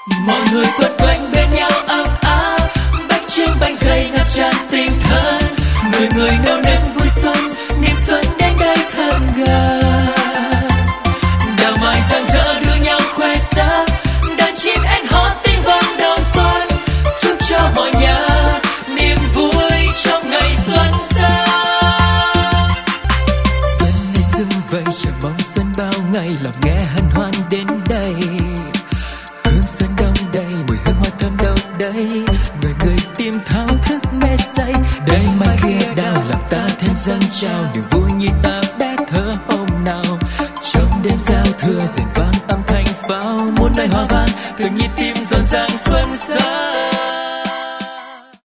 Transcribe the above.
mọi người quấn quanh bên nhau ấm áp, bánh chưng bánh dày ngập tràn tình thân, người người nô nức vui xuân, niềm xuân đến đây thật gần. Đào mai rạng rỡ đưa nhau khoe sắc, đàn chim én hót tiếng vang đầu xuân, chúc cho mọi nhà niềm vui trong ngày xuân sang. Xuân này sum vầy chờ mong xuân bao ngày, lòng nghe hân hoan đến đây. Hương xuân đông đầy, mùi hương hoa thơm đâu đây, người người tim thao thức mê say. Đây mai kia đào làm ta thêm dâng trào, niềm vui như ta bé thơ hôm nào. Trong đêm giao thừa rền vang âm thanh pháo, muôn nơi hoa vang từng nhịp tim rộn ràng xuân sang.